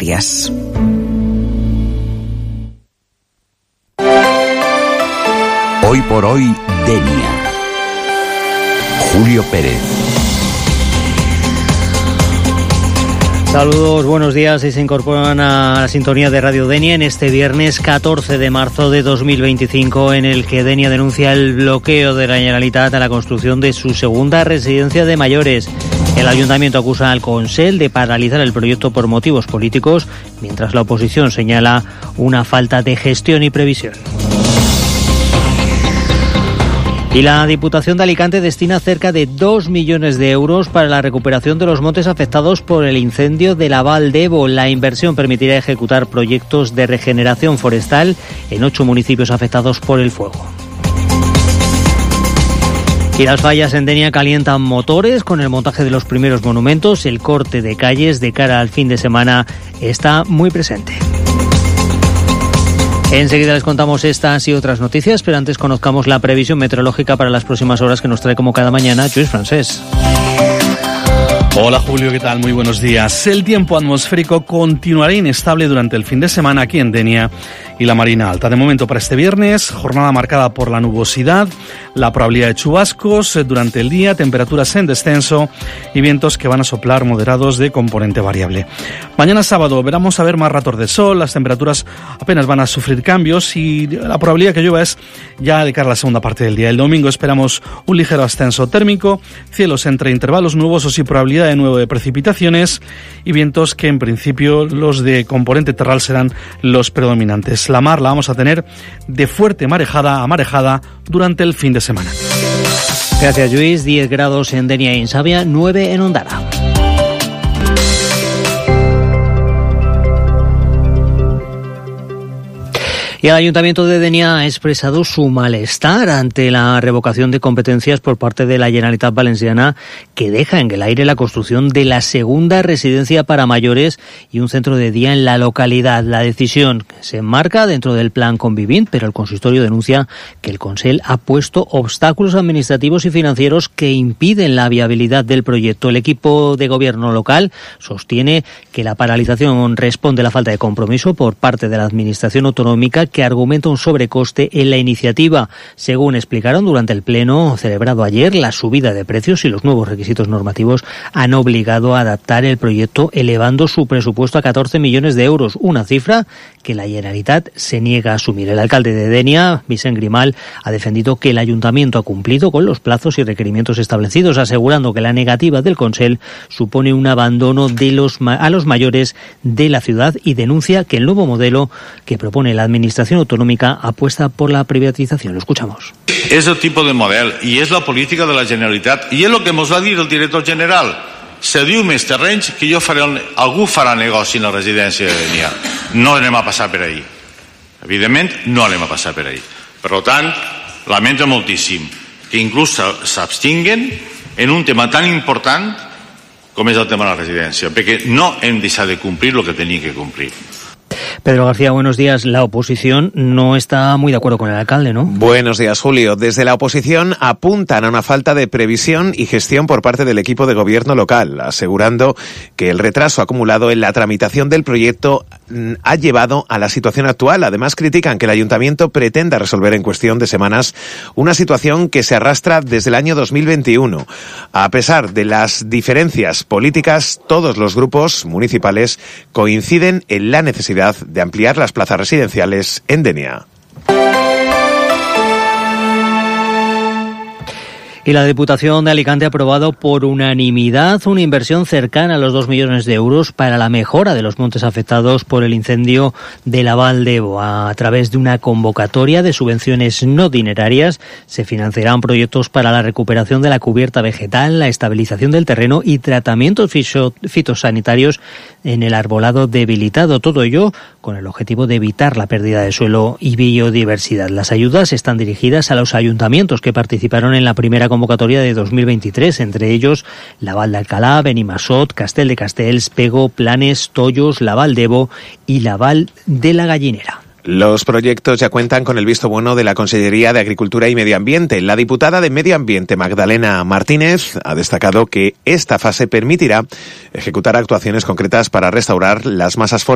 Canarias. Hoy por hoy, Denia. Julio Pérez. Saludos, buenos días y se incorporan a la sintonía de Radio Denia en este viernes 14 de marzo de 2025, en el que Denia denuncia el bloqueo de la Generalitat a la construcción de su segunda residencia de mayores. El Ayuntamiento acusa al Consell de paralizar el proyecto por motivos políticos, mientras la oposición señala una falta de gestión y previsión. Y la Diputación de Alicante destina cerca de 2 millones de euros para la recuperación de los montes afectados por el incendio de la Val d'Ebo. La inversión permitirá ejecutar proyectos de regeneración forestal en 8 municipios afectados por el fuego. Y las fallas en Denia calientan motores con el montaje de los primeros monumentos. El corte de calles de cara al fin de semana está muy presente. Enseguida les contamos estas y otras noticias, pero antes conozcamos la previsión meteorológica para las próximas horas que nos trae como cada mañana Lluís Francés. Hola Julio, ¿qué tal? Muy buenos días. El tiempo atmosférico continuará inestable durante el fin de semana aquí en Denia y la Marina Alta. De momento para este viernes, jornada marcada por la nubosidad, la probabilidad de chubascos durante el día, temperaturas en descenso y vientos que van a soplar moderados de componente variable. Mañana sábado veremos a ver más ratos de sol, las temperaturas apenas van a sufrir cambios y la probabilidad que llueva es ya de cara a la segunda parte del día. El domingo esperamos un ligero ascenso térmico, cielos entre intervalos nubosos y probabilidad de nuevo de precipitaciones y vientos que en principio los de componente terral serán los predominantes. La mar la vamos a tener de fuerte marejada a marejada durante el fin de semana. Gracias Lluís. 10 grados en Denia y en Savia, 9 en Ondara. Y el Ayuntamiento de Denia ha expresado su malestar ante la revocación de competencias por parte de la Generalitat Valenciana, que deja en el aire la construcción de la segunda residencia para mayores y un centro de día en la localidad. La decisión se enmarca dentro del plan Convivint, pero el consistorio denuncia que el Consell ha puesto obstáculos administrativos y financieros que impiden la viabilidad del proyecto. El equipo de gobierno local sostiene que la paralización responde a la falta de compromiso por parte de la Administración autonómica, que argumenta un sobrecoste en la iniciativa. Según explicaron durante el pleno celebrado ayer, la subida de precios y los nuevos requisitos normativos han obligado a adaptar el proyecto, elevando su presupuesto a 14 millones de euros, una cifra que la Generalitat se niega a asumir. El alcalde de Denia, Vicent Grimal, ha defendido que el ayuntamiento ha cumplido con los plazos y requerimientos establecidos, asegurando que la negativa del Consell supone un abandono a los mayores de la ciudad, y denuncia que el nuevo modelo que propone la Administración autonòmica apuesta por la privatización. Lo escuchamos. És el tipus de model i és la política de la Generalitat i és el que ens va dir el director general. Cediu més terrenys que algú farà negoci en la residència de Denia. No anem a passar per ahí. Evidentment, no anem a passar per ahí. Per tant, lamento moltíssim que inclús s'abstinguen en un tema tan important com és el tema de la residència, perquè no hem deixat de complir el que tenim que complir. Pedro García, buenos días. La oposición no está muy de acuerdo con el alcalde, ¿no? Buenos días, Julio. Desde la oposición apuntan a una falta de previsión y gestión por parte del equipo de gobierno local, asegurando que el retraso acumulado en la tramitación del proyecto ha llevado a la situación actual. Además, critican que el ayuntamiento pretenda resolver en cuestión de semanas una situación que se arrastra desde el año 2021. A pesar de las diferencias políticas, todos los grupos municipales coinciden en la necesidad de ampliar las plazas residenciales en Denia. Y la Diputación de Alicante ha aprobado por unanimidad una inversión cercana a los 2 millones de euros para la mejora de los montes afectados por el incendio de la Val d'Ebo. A través de una convocatoria de subvenciones no dinerarias se financiarán proyectos para la recuperación de la cubierta vegetal, la estabilización del terreno y tratamientos fitosanitarios en el arbolado debilitado. Todo ello con el objetivo de evitar la pérdida de suelo y biodiversidad. Las ayudas están dirigidas a los ayuntamientos que participaron en la primera convocatoria de 2023, entre ellos la Val d'Alcalá, Benimassot, Castel de Castells, Pego, Planes, Tollos, la Val d'Ebo y la Val de la Gallinera. Los proyectos ya cuentan con el visto bueno de la Consellería de Agricultura y Medio Ambiente. La diputada de Medio Ambiente, Magdalena Martínez, ha destacado que esta fase permitirá ejecutar actuaciones concretas para restaurar las masas forestales